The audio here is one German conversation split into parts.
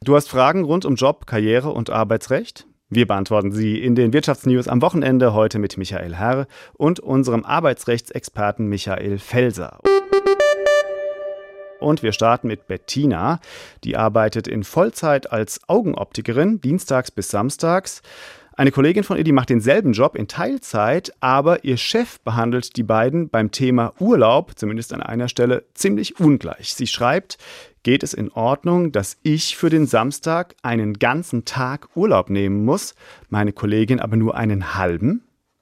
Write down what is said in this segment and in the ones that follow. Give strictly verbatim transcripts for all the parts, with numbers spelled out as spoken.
Du hast Fragen rund um Job, Karriere und Arbeitsrecht? Wir beantworten sie in den Wirtschaftsnews am Wochenende, heute mit Michael Herr und unserem Arbeitsrechtsexperten Michael Felser. Und wir starten mit Bettina. Die arbeitet in Vollzeit als Augenoptikerin, dienstags bis samstags. Eine Kollegin von ihr, die macht denselben Job in Teilzeit, aber ihr Chef behandelt die beiden beim Thema Urlaub, zumindest an einer Stelle, ziemlich ungleich. Sie schreibt: Geht es in Ordnung, dass ich für den Samstag einen ganzen Tag Urlaub nehmen muss, meine Kollegin aber nur einen halben?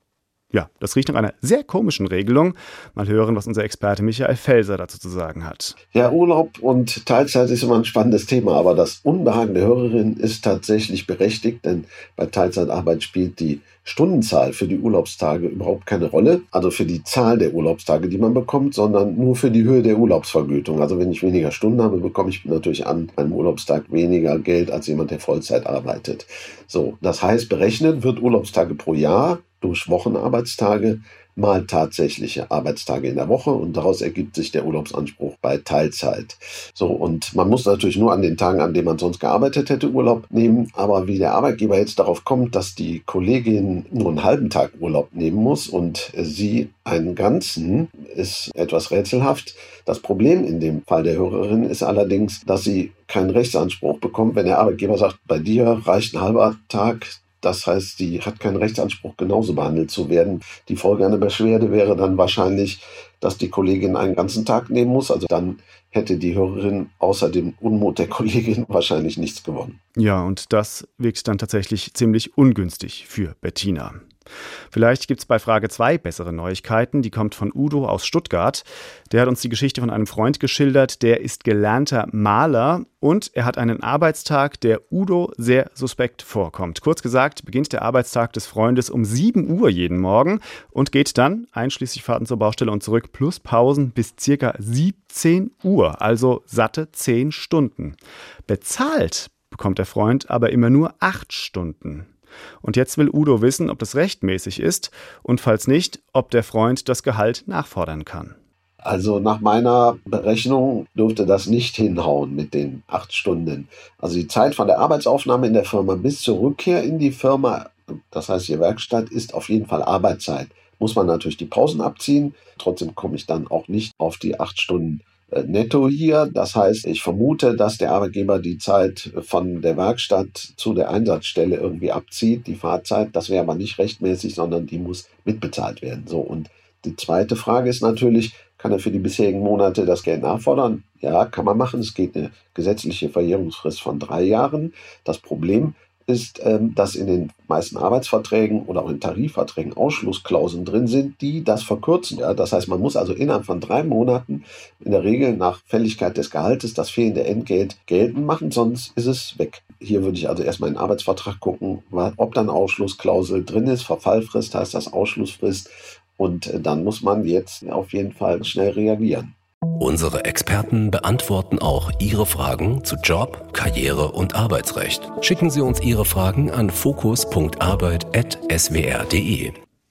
Ja, das riecht nach einer sehr komischen Regelung. Mal hören, was unser Experte Michael Felser dazu zu sagen hat. Ja, Urlaub und Teilzeit ist immer ein spannendes Thema, aber das Unbehagen der Hörerin ist tatsächlich berechtigt, denn bei Teilzeitarbeit spielt die Stundenzahl für die Urlaubstage überhaupt keine Rolle, also für die Zahl der Urlaubstage, die man bekommt, sondern nur für die Höhe der Urlaubsvergütung. Also wenn ich weniger Stunden habe, bekomme ich natürlich an einem Urlaubstag weniger Geld als jemand, der Vollzeit arbeitet. So, das heißt, berechnet wird Urlaubstage pro Jahr durch Wochenarbeitstage mal tatsächliche Arbeitstage in der Woche und daraus ergibt sich der Urlaubsanspruch bei Teilzeit. So, und man muss natürlich nur an den Tagen, an denen man sonst gearbeitet hätte, Urlaub nehmen, aber wie der Arbeitgeber jetzt darauf kommt, dass die Kollegin nur einen halben Tag Urlaub nehmen muss und sie einen ganzen, ist etwas rätselhaft. Das Problem in dem Fall der Hörerin ist allerdings, dass sie keinen Rechtsanspruch bekommt, wenn der Arbeitgeber sagt, bei dir reicht ein halber Tag. Das heißt, die hat keinen Rechtsanspruch, genauso behandelt zu werden. Die Folge einer Beschwerde wäre dann wahrscheinlich, dass die Kollegin einen ganzen Tag nehmen muss. Also dann hätte die Hörerin außer dem Unmut der Kollegin wahrscheinlich nichts gewonnen. Ja, und das wirkt dann tatsächlich ziemlich ungünstig für Bettina. Vielleicht gibt es bei Frage zwei bessere Neuigkeiten. Die kommt von Udo aus Stuttgart. Der hat uns die Geschichte von einem Freund geschildert. Der ist gelernter Maler und er hat einen Arbeitstag, der Udo sehr suspekt vorkommt. Kurz gesagt, beginnt der Arbeitstag des Freundes um sieben Uhr jeden Morgen und geht dann, einschließlich Fahrten zur Baustelle und zurück, plus Pausen bis circa siebzehn Uhr, also satte zehn Stunden. Bezahlt bekommt der Freund aber immer nur acht Stunden. Und jetzt will Udo wissen, ob das rechtmäßig ist und falls nicht, ob der Freund das Gehalt nachfordern kann. Also nach meiner Berechnung dürfte das nicht hinhauen mit den acht Stunden. Also die Zeit von der Arbeitsaufnahme in der Firma bis zur Rückkehr in die Firma, das heißt die Werkstatt, ist auf jeden Fall Arbeitszeit. Muss man natürlich die Pausen abziehen, trotzdem komme ich dann auch nicht auf die acht Stunden netto hier. Das heißt, ich vermute, dass der Arbeitgeber die Zeit von der Werkstatt zu der Einsatzstelle irgendwie abzieht, die Fahrzeit. Das wäre aber nicht rechtmäßig, sondern die muss mitbezahlt werden. So, und die zweite Frage ist natürlich, kann er für die bisherigen Monate das Geld nachfordern? Ja, kann man machen. Es geht eine gesetzliche Verjährungsfrist von drei Jahren. Das Problem ist, dass in den meisten Arbeitsverträgen oder auch in Tarifverträgen Ausschlussklauseln drin sind, die das verkürzen. Ja, das heißt, man muss also innerhalb von drei Monaten in der Regel nach Fälligkeit des Gehaltes das fehlende Entgelt geltend machen, sonst ist es weg. Hier würde ich also erstmal in den Arbeitsvertrag gucken, ob dann Ausschlussklausel drin ist. Verfallfrist heißt das Ausschlussfrist und dann muss man jetzt auf jeden Fall schnell reagieren. Unsere Experten beantworten auch Ihre Fragen zu Job, Karriere und Arbeitsrecht. Schicken Sie uns Ihre Fragen an fokus punkt arbeit at s w r punkt d e.